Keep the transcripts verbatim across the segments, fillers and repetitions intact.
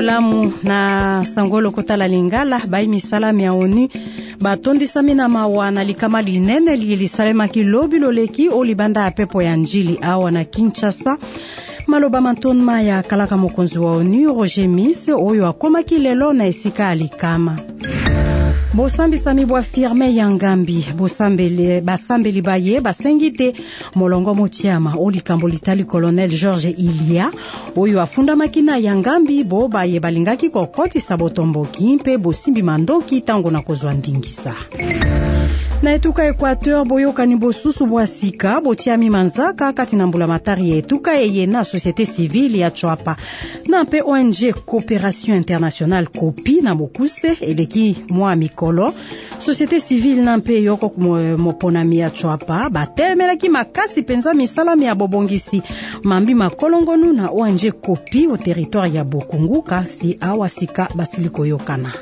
Lamu na Sangolo Kotala Lingala bai misala mia ONU batondisa mina mawana likama linene lilisalema kilobi loleki olibanda apepo ya njili awa na Kinshasa. Maloba mantonma ya kalaka mokonzi wa ONU Roger Miss oyo akomaki lelo na esika alikama. Bosambi sami bwa firme ya Ngambi bosambele basambeli baye basengite molongo motiama olikambo litali colonel George Ilia oyo afunda makina ya Ngambi bo baye balingaki kokoti sabotomboki mpe bosimbi mandoki tango na kozwa ndingisa. Na etuka Equateur boyoka ni bosusu bwa sika botiami manzaka kati na mbula matari etuka eye na société civile ya Chwapa na mpe O N G Coopération Internationale Kopi na Bokuse eleki mwa mikolo société civile na mpe yoko moponami ya Chwapa batelmelaki makasi penza misala ya bobongisi mambi makolongonu na O N G Kopi au territoire ya Bokungu kasi awasika basiliko yokana.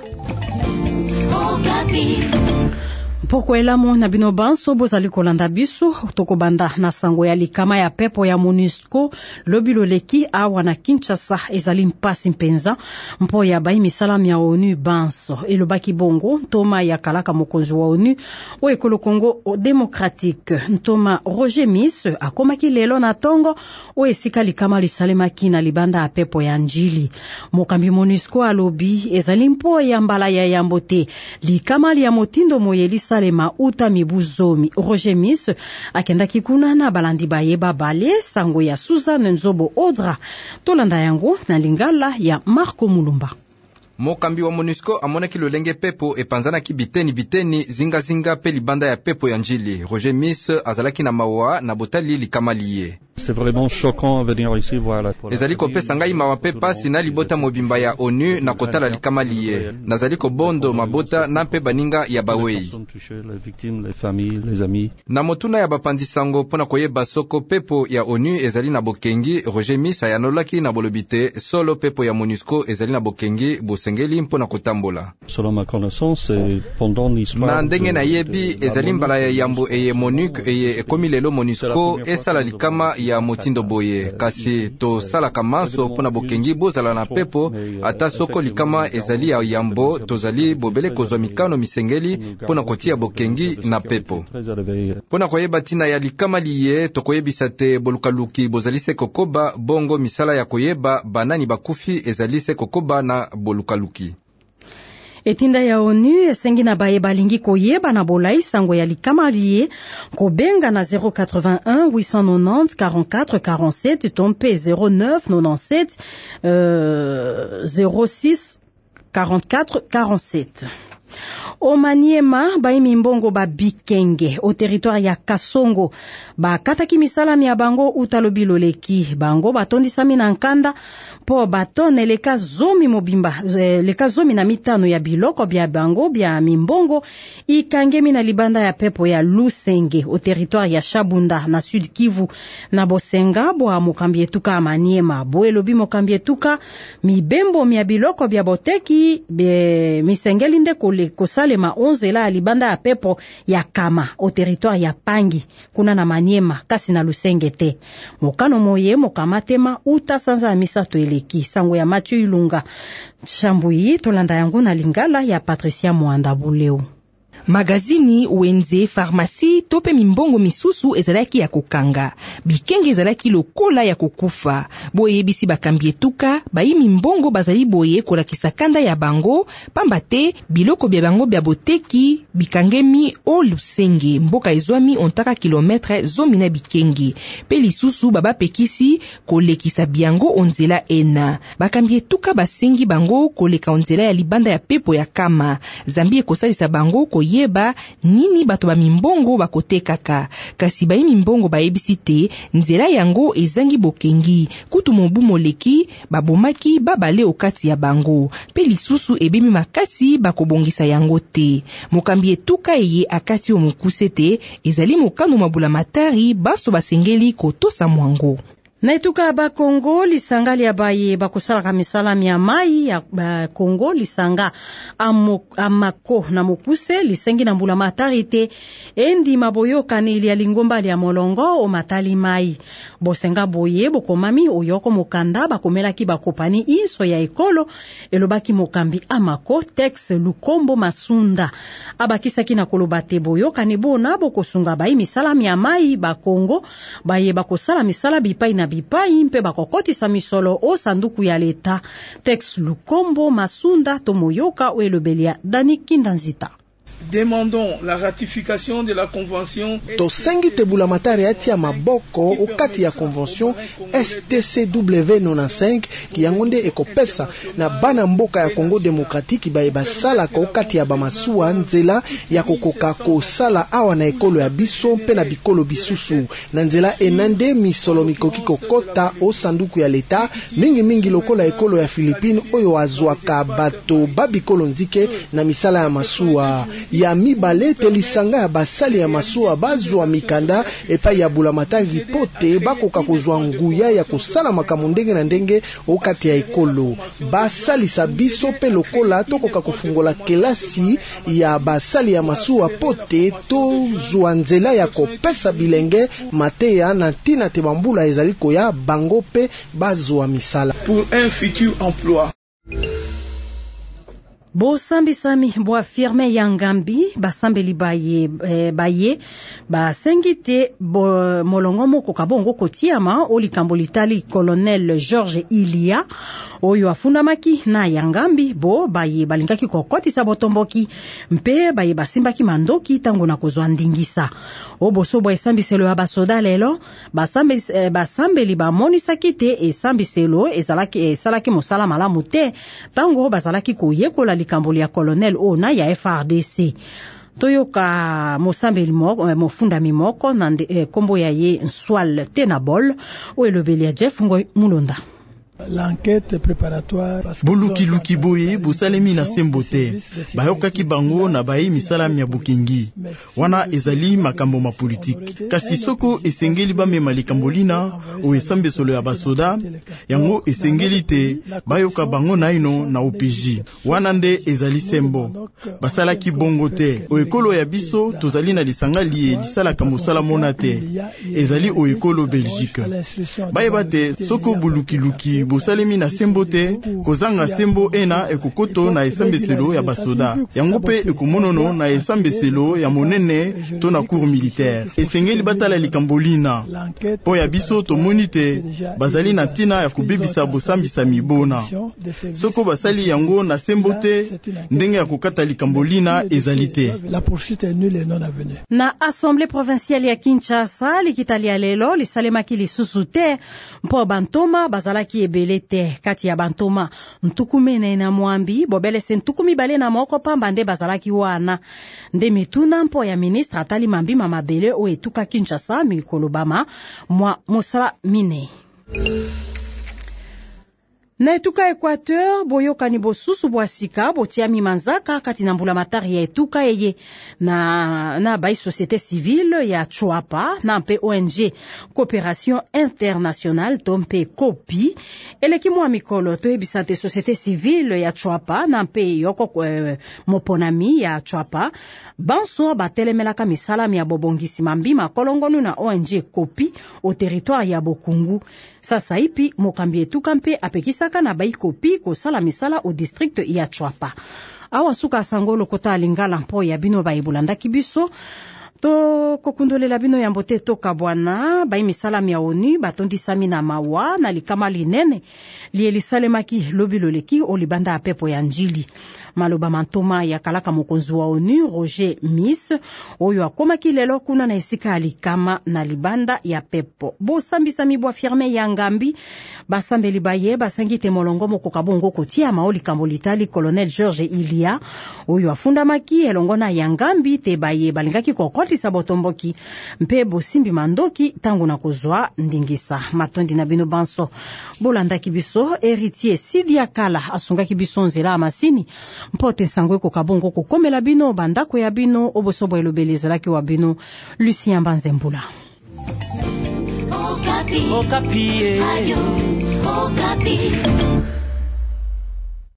Poko elamu na bino banso bozali kolanda biso toko banda na sango ya likama ya pepo ya MONUSCO lobilo leki awa na Kinshasa ezali mpasi mpenza mpo ya bai misala ya ONU banso elobaki bongo ntoma ya kalaka mokonzi wa ONU o ekolo Congo démocratique ntoma Roger Miss akomaki lelo na tongo o esika likama lisalema kina libanda ya pepo ya njili mokambi MONUSCO alobi ezali mpo ya mbala ya yambote likama ya motindo moyelisa lema uta mibuzomi. Roger Miss akendaki kuna na balandi baye babale sango ya Suzanne Nzobo Odra tolanda yango na Lingala ya Marco Mulumba. Mokambi wa MONUSCO amonaki lolenge pepo epanzana ki biteni biteni zinga zinga pe libanda ya pepo ya njili. Roger Miss azalaki na mawa na botali likama liye. C'est vraiment choquant venir ici voir la toile. Ezali kopesa ngai mawape pasi na libota mobimba ya ONU na kotala likama liye. Nazali ko bondo mabota na mpe baninga ya bawei. Les victimes, les familles, les amis. Na motuna ya bapandisango pona koyeba soko pepo ya ONU ezali na bokengi. Roger Miss ayanolaki na bolobite solo pepo ya MONUSCO ezali na bokengi bosengeli mpona kotambola. Selon ma connaissance, pendant l'histoire na ndenge na yebi ezali mbala ya yambo eye MONUC eye ekomi lelo MONUSCO esala likama ya motindo boye kasi to sala kamanso pona bokengi bozala na pepo ata soko likama ezali ya yambo tozali bobele kozwa mikano misengeli pona kotia bokengi na pepo pona koyeba tina ya likama liye tokoyebisa te bolukaluki bozali se kokoba bongo misala ya koyeba banani bakufi ezali se kokoba na bolukaluki. Etinda ya ONU esengi na baye balingi koyeba na bolai sango ya likama liye kobenga na zéro quatre-vingt-un huit cent quatre-vingt-dix quarante-quatre quarante-sept tompe zéro neuf quatre-vingt-dix-sept euh, zéro six quarante-quatre quarante-sept. O Maniema bai mimbongo ba Bikenge o territoire ya Kasongo ba kataki misala mi bango utalobilo leki bango batondisa mina nkanda po batone leka zomi mobimba leka zomi na mitano ya biloko bya bango bya mimbongo ikange mina libanda ya pepo ya Lusenge o territoire ya Shabunda na Sud Kivu na Bosenga bo mokambi etuka Maniema bo elobi mokambi etuka mibembo mi biloko bya boteki be misengeli nde kole kosale ma onze la libanda ya pepo ya Kama o territoire ya Pangi kuna na Maniema kasi na Lusenge te mokano moye mokamatema uta sanza misato eleki sango ya Mathieu Ilunga Chambui tolanda yango na Lingala ya Patricia Mwanda Buleu. Magazini, wenze, farmasi, tope mimbongo misusu ezalaki ya kokanga. Bikenge ezalaki lokola ya kokufa. Boye bisi bakambie tuka, bayi mimbongo bazali boye kola kisakanda ya bango, pambate, biloko bya bango bya boteki, bikangemi o Lusenge, mboka ezwami ontaka kilometre zomina bikenge. Pe lisusu baba pekisi kolekisa biango onzela ena. Bakambie tuka basengi bango koleka onzela ya libanda ya pepo ya Kama. Zambie kosalisa bango koye yeba nini bato ba mimbongo bakotekaka kasi bayi mimbongo bayebisi te nzela yango ezangi bokengi kutu mobu moleki babomaki babale okati ya bango pe lisusu ebemi makasi bakobongisa yango te mokambi etuka eye akati omukuse te ezali mokano mabula matari baso basengeli kotosa mwango. Na etuka ba Kongo lisanga lia baye bakosala ka misala mia mai ya ba Kongo lisanga amako na mokuse lisengi na mbula matarite endi maboyo kanili ya lingomba lia molongo o matali mai bosenga boye bokomami oyoko mokanda bakomelaki bakopani iso ya ekolo elobaki mokambi amako Tex Lukombo Masunda abakisaki na koloba te boyo kanibona bokosunga bayi misala mia mai ba Kongo baye bakosala misala bipai na bipai mpe bakokotisa misolo o sanduku ya leta. Tex Lukombo Masunda tomoyoka welobelia Dani Kindanzita. Demandons la ratification de la convention. Tosengi tebula matari atia maboko okati ya convention S T C W quatre-vingt-quinze ki yangonde ekopesa na bana mboka ya Congo Démocratique baye basala ko okati ya bamasuwa nzela ya kokoka ko sala awa na ekolo ya biso mpe na bikolo bisusu na nzela enande misolo mikoki kokota o sanduku ya leta mingi mingi lokola ekolo ya Philippines oyo azwaka bato babikolo nzike na misala ya masuwa ya mibale telisanga ya basali ya masuwa bazwa mikanda epai ya bulamatari pote bakoka kozwa nguya ya kosala makambo ndenge na ndenge okati ya ekolo basalisa biso pe lokola tokoka kofungola kelasi ya basali ya masuwa pote tozwa nzela ya kopesa bilenge mateya na ntina te bambula ezali koya bango pe bazwa misala pour un futur emploi. Bo sambi sami bo affirme yangambi basambeli baye eh, baye ba sengite bo molongo moko kabongo kotiama olikambo litali colonel George Ilia oyo afundamaki na yangambi bo baye balingaki kokotisa botomboki mpe baye basimbaki mandoki tango na kozwa ndingisa oboso bo esambiselo ya basoda lelo basambeli eh, basambeli bamonisaki te esambiselo ezalaki esalaki mosala malamu te tango bazalaki koyekola likambo ya colonel ona ya F R D C toyoka mosambeli moko mofundami moko na eh, kombo ya ye Nswal Tenabol o elobeli ya Jeff Ngoy Mulonda. L'enquête préparatoire boluki luki boye busalemi na sembote bayokaki bango na bayi misalami ya bukingi wana ezali makambo ma politique kasi soko esengeli bamema likambo lina o esambesolo ya basoda yango esengeli te bayoka bango naino na O P J wana nde ezali sembo basalaki bongo te o ekolo ya biso tozali na lisanga liye lisalaka mosala mona te ezali o ekolo Belgique bayeba te soko boluki luki bosalemi na sembo te kozanga sembo ena ekokoto na esambeselo ya basoda yango pe ekomonono na esambeselo ya monene to na cour militaire esengeli batala likambo lina po ya biso tomoni te bazali na tina ya kobebisa bosambisa mibona soko basali yango na sembo te ndenge ya kokata likambo lina ezali te. Na Assemblée provinciale ya Kinshasa likitalia lelo lisalemaki lisusu te mpo bantoma bazalaki ebele te kati ya bantoma ntukumene na mwambi bobele se ntukumi bale na moko pamba nde bazalaki wana nde mituna mpo ya ministre atali mambi mamabele o etuka Kinshasa mikolo bama mwa mosala mine. Na etuka Equateur boyoka ni bosusu boasika botiami manzaka kati na mbula matari ya etuka eye na na bai société civile ya Chwapa na mpe O N G Coopération Internationale tompe kopi eleki mwa mikolo to ebisante société civile ya Chwapa na mpe yoko eh, moponami ya Chwapa banso batelemelaka misala ya bobongisi mambi makolongonu na O N G kopi au territoire ya Bokungu sasa ipi mokambi etuka mpe apekisa na bai kopi ko sala misala au district ya Chwapa awa suka sangolo kota lingala mpo ya bino ba ibulanda kibiso to kokundolela bino ya mbote toka bwana bai misala mia oni batondisami na mawa na likama linene lielisalemaki lobiloleki olibanda apepo ya njili maloba mantoma ya kalaka mokonzi wa ONU Roger Miss oyo akomaki lelo kuna na esika alikama na libanda ya pepo bo sambisa mibwa firme ya ngambi basambeli baye basangite molongo mokoka bongo kotia maoli kambolitali colonel George Ilia oyo afundamaki elongona ya ngambi te baye balingaki kokotisa botomboki mpe bosimbi mandoki tangu na kozwa ndingisa matondi na bino banso bolandaki biso héritier Sidia Kala asungaki biso nzela masini mpote sangwe ko kabongo ko komela bino bandako ya bino obosobo elobelezalaki wa bino Lucien Banzembula. Okapi. Okapi. Radio Okapi.